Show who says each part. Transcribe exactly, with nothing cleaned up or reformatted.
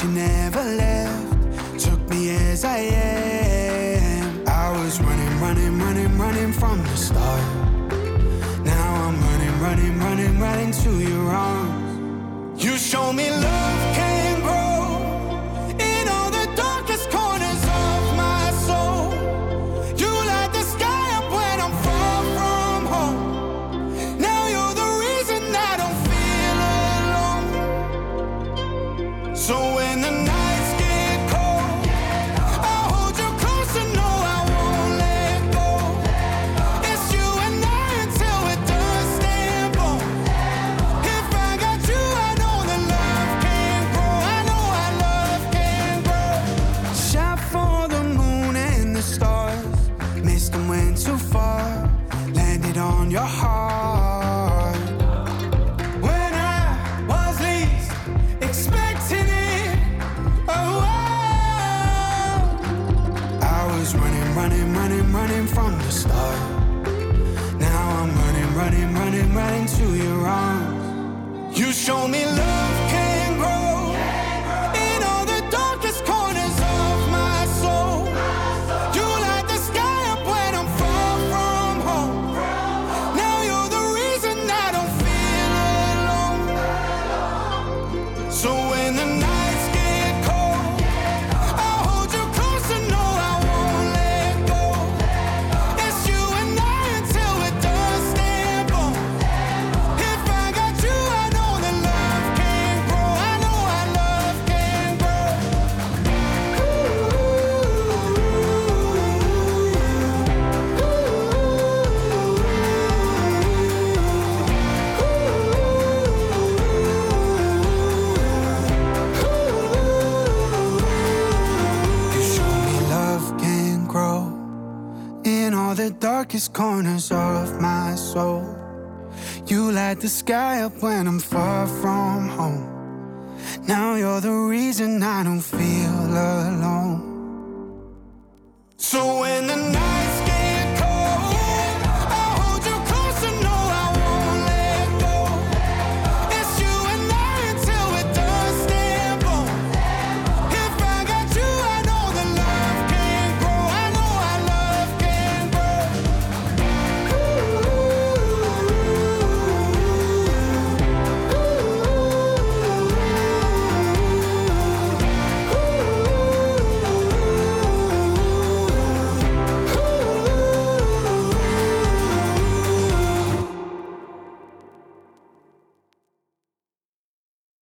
Speaker 1: you never left, took me as I am. I was running, running, running, running from the start. Now I'm running, running, running, running to your arms. You show me love can grow in all the darkest corners of my soul. You light the sky up when I'm far from home. Now you're the reason I don't feel alone. So when the nights get cold, I'll hold you close and know I won't let go. It's you and I until it does stand bone. If I got you, I know that love can grow. I know our love can grow. Shot for the moon and the stars, missed them, went too far, landed on your heart. When I was least expecting it, oh, oh. I was running, running, running, running from the start. Now I'm running, running, running, running to your arms. You show me love can grow in all the darkest corners of my soul. You light the sky up when I'm far from home. Now you're the reason I don't feel alone. So when the nights get cold, I'll hold you close and know I won't let go. It's you and I until it does stand bone. If I got you, I know that love can grow. I know our love can grow. You show me love can grow in all the darkest corners of my soul. You light the sky up when I'm far from home. Now you're the reason I don't feel alone. So when the night